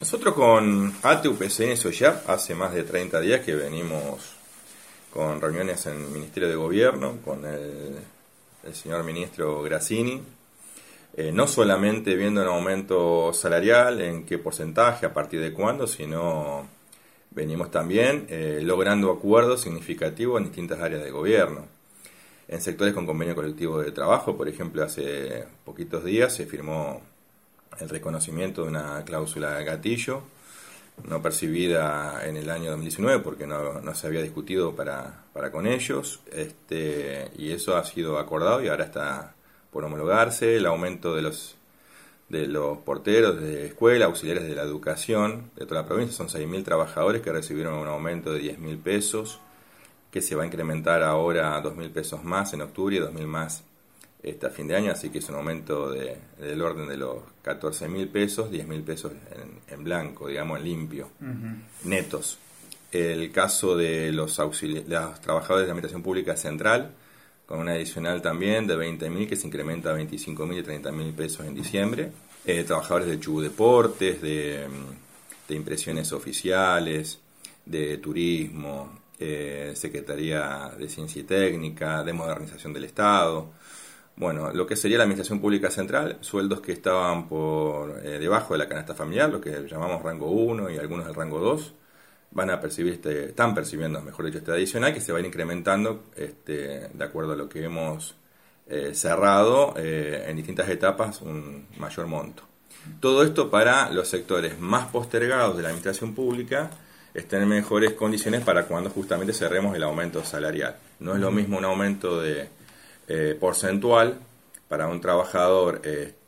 Nosotros con ATE-UPCN SOYAP hace más de 30 días que venimos con reuniones en el Ministerio de Gobierno, con el señor ministro Grassini, no solamente viendo un aumento salarial, en qué porcentaje, a partir de cuándo, sino venimos también logrando acuerdos significativos en distintas áreas de gobierno. En sectores con convenio colectivo de trabajo, por ejemplo, hace poquitos días se firmó el reconocimiento de una cláusula gatillo, no percibida en el año 2019 porque no se había discutido para con ellos, y eso ha sido acordado y ahora está por homologarse. El aumento de los porteros de escuela, auxiliares de la educación de toda la provincia, son 6.000 trabajadores que recibieron un aumento de 10.000 pesos, que se va a incrementar ahora a 2.000 pesos más en octubre y 2.000 más a fin de año, así que es un aumento del orden de los 14.000 pesos, 10.000 pesos en blanco, digamos en limpio, netos. El caso de los trabajadores de la Administración Pública Central, con una adicional también de 20.000 que se incrementa a 25.000 y 30.000 pesos en diciembre. Trabajadores de Chubut Deportes, de impresiones oficiales, de turismo, Secretaría de Ciencia y Técnica, de Modernización del Estado. Bueno, lo que sería la Administración Pública Central, sueldos que estaban por debajo de la canasta familiar, lo que llamamos rango 1 y algunos del rango 2, van a percibir están percibiendo, mejor dicho, este adicional que se va a ir incrementando de acuerdo a lo que hemos cerrado en distintas etapas un mayor monto. Todo esto para los sectores más postergados de la administración pública estén en mejores condiciones para cuando justamente cerremos el aumento salarial. No es lo mismo un aumento porcentual para un trabajador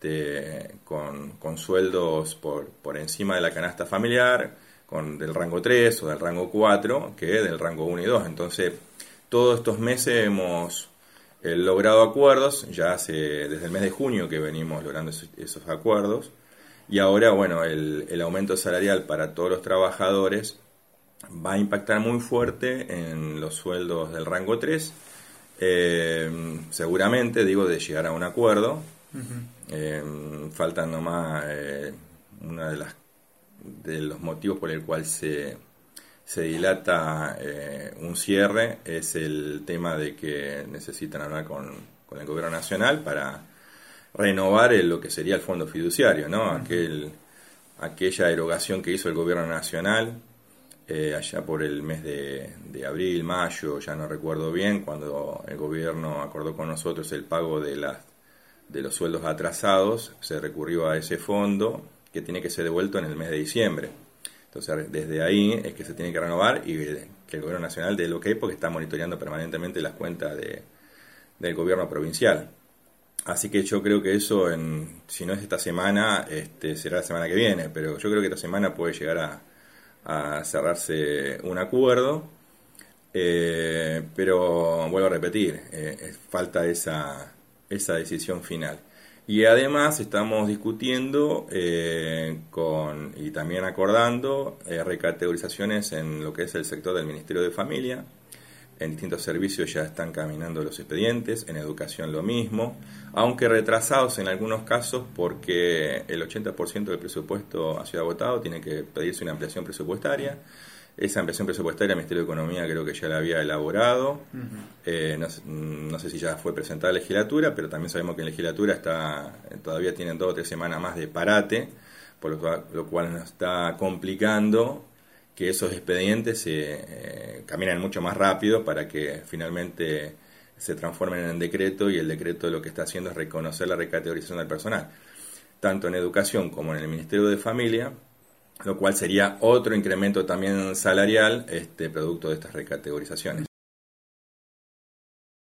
con sueldos por encima de la canasta familiar, del rango 3 o del rango 4, que del rango 1 y 2. Entonces, todos estos meses hemos logrado acuerdos, ya desde el mes de junio que venimos logrando esos acuerdos, y ahora, bueno, el aumento salarial para todos los trabajadores va a impactar muy fuerte en los sueldos del rango 3, seguramente, de llegar a un acuerdo. Faltan nomás una de los motivos por el cual se dilata un cierre es el tema de que necesitan hablar con el gobierno nacional para renovar lo que sería el fondo fiduciario, ¿no? Aquella erogación que hizo el gobierno nacional allá por el mes de abril, mayo, ya no recuerdo bien, cuando el gobierno acordó con nosotros el pago de los sueldos atrasados, se recurrió a ese fondo que tiene que ser devuelto en el mes de diciembre. Entonces, desde ahí es que se tiene que renovar y que el gobierno nacional dé el ok, porque está monitoreando permanentemente las cuentas del gobierno provincial. Así que yo creo que eso, si no es esta semana, será la semana que viene, pero yo creo que esta semana puede llegar a cerrarse un acuerdo, pero vuelvo a repetir, falta esa decisión final. Y además estamos discutiendo y también acordando recategorizaciones en lo que es el sector del Ministerio de Familia. En distintos servicios ya están caminando los expedientes, en educación lo mismo, aunque retrasados en algunos casos porque el 80% del presupuesto ha sido agotado, tiene que pedirse una ampliación presupuestaria. Esa ampliación presupuestaria el Ministerio de Economía creo que ya la había elaborado. No sé si ya fue presentada a la legislatura, pero también sabemos que en la legislatura todavía tienen 2 o 3 semanas más de parate, por lo cual nos está complicando que esos expedientes caminen mucho más rápido para que finalmente se transformen en decreto, y el decreto lo que está haciendo es reconocer la recategorización del personal, tanto en educación como en el Ministerio de Familia, lo cual sería otro incremento también salarial producto de estas recategorizaciones.